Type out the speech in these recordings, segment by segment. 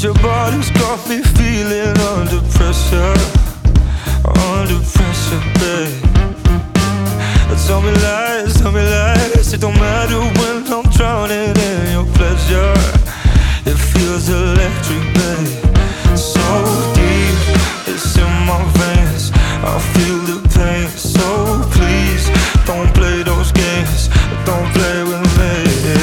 your body's got me feeling under pressure, babe. Tell me lies, it don't matter when I'm drowning in your pleasure. It feels electric, babe. So deep, it's in my veins. I feel the pain, so please don't play those games. Don't play with me.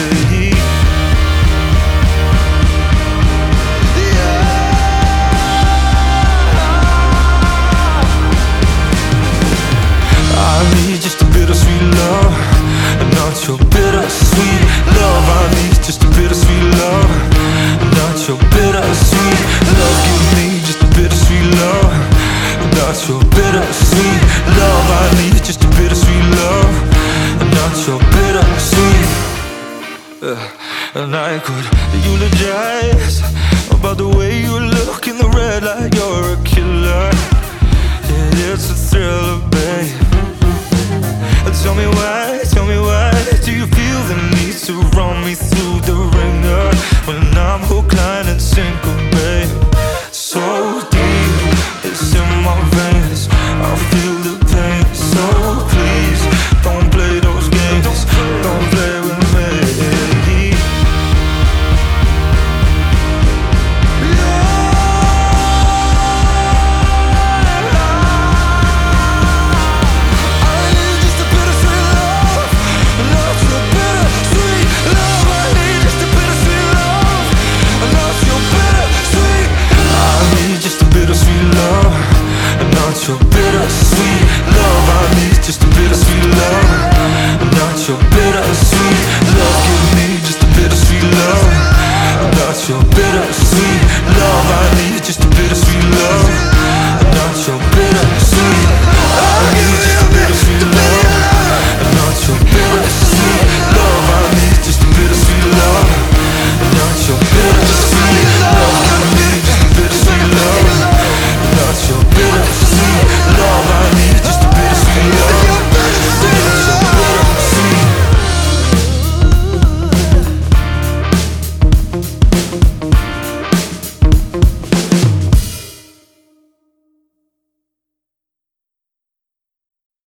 I need just a bit of sweet love, not your bittersweet love. I need just a bit of sweet love, not your bittersweet love. Give me just a bit of sweet love, not your bittersweet love. I need just a bit of sweet love, not your bittersweet. And I could